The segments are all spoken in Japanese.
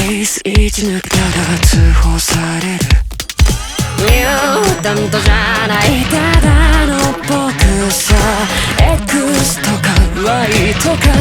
イス1抜けたら通報される。ミュータントじゃないただの僕さ。 X とか Y とか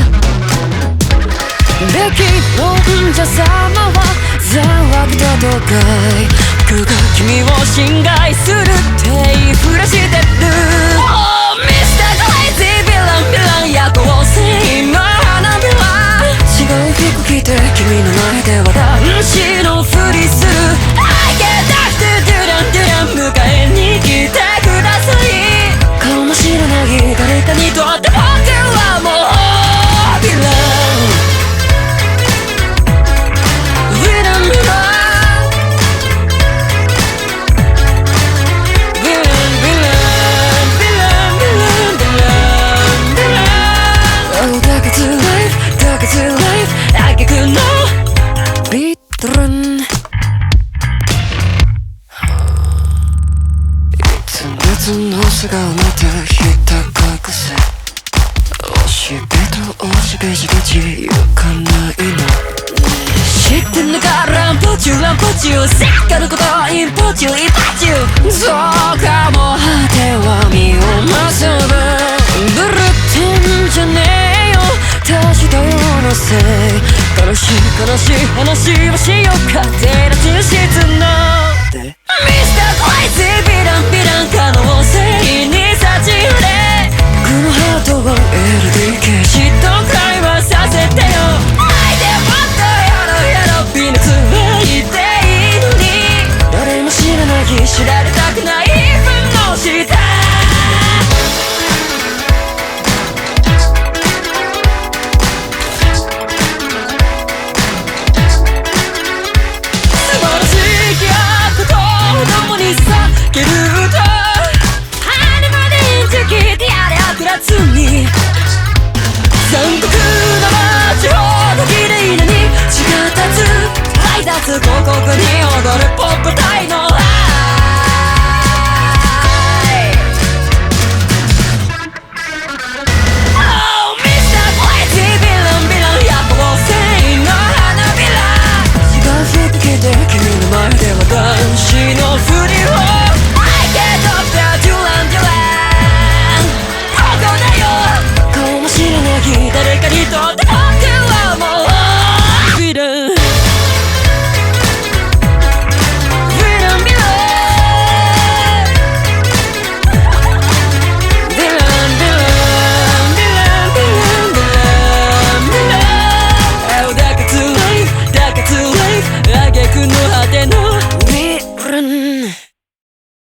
べき論者様は善悪だとかい。僕が君を侵害するって言いふらしてる。 Oh Mr. Crazy ヴィランヴィラン夜行性の花びら。違う服着て君の前では男子のふりする。 I get back to デュランデュラン迎えに来てください。顔も知らない誰かにとって僕はもうヴィラン。別の素顔またひた隠せ。おしべとおしべしべち行かないの知ってんのか。ランポチュランポチュせっかのことインポチュイパチュ。そうかも果ては実を結ぶ。ブルってんじゃねえよ確かようのせい。悲しい悲しい話をしようかテラス室ので Mr. Crazy ヴィランヴィラン可能性に立ち触れ。このハートを LDK しっと会話させてよ。相手もっとやろやろピーナツはいていいのに誰も知らない知られたくない分のした共に叫ぶと羽までんじゃけてやれ悪辣に残酷